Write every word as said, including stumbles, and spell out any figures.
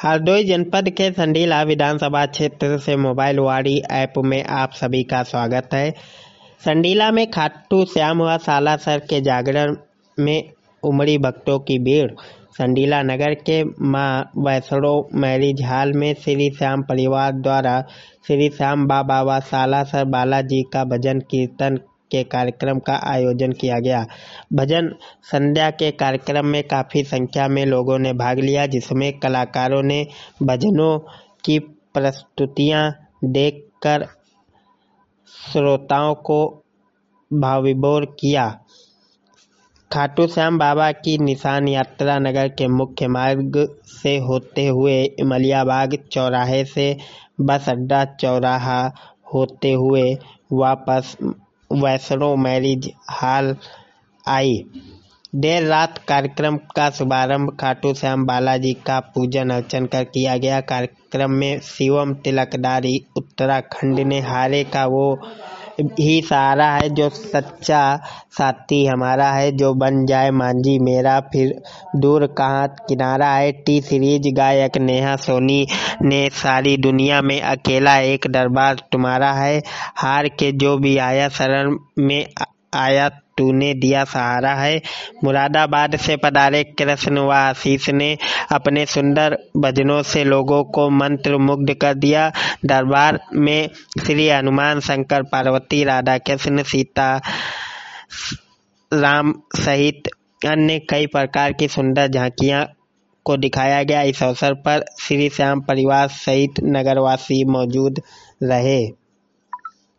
हरदोई जनपद के संडीला विधानसभा क्षेत्र से मोबाइलवाड़ी ऐप में आप सभी का स्वागत है। संडीला में खाटू श्याम व सालासर के जागरण में उमड़ी भक्तों की भीड़। संडीला नगर के मां वैष्णो मैरिज हॉल में श्री श्याम परिवार द्वारा श्री श्याम बाबा व सालासर बालाजी का भजन कीर्तन के कार्यक्रम का आयोजन किया गया। भजन संध्या के कार्यक्रम में काफ़ी संख्या में लोगों ने भाग लिया, जिसमें कलाकारों ने भजनों की प्रस्तुतियां देकर श्रोताओं को भावविभोर किया। खाटू श्याम बाबा की निशान यात्रा नगर के मुख्य मार्ग से होते हुए इमलियाबाग चौराहे से बस अड्डा चौराहा होते हुए वापस वैष्णो मैरिज हॉल आई। देर रात कार्यक्रम का शुभारंभ खाटू श्याम बालाजी का पूजन अर्चन कर किया गया। कार्यक्रम में शिवम तिलकदारी उत्तराखंड ने हारे का वो ही सहारा है जो सच्चा साथी हमारा है, जो बन जाए मांझी मेरा फिर दूर कहाँ किनारा है। टी सीरीज गायक नेहा सोनी ने सारी दुनिया में अकेला एक दरबार तुम्हारा है, हार के जो भी आया शरण में आया तूने दिया सहारा है। मुरादाबाद से पधारे कृष्ण व आशीष ने अपने सुंदर भजनों से लोगों को मंत्र मुग्ध कर दिया। दरबार में श्री हनुमान शंकर पार्वती राधा कृष्ण सीता राम सहित अन्य कई प्रकार की सुंदर झांकियां को दिखाया गया। इस अवसर पर श्री श्याम परिवार सहित नगरवासी मौजूद रहे।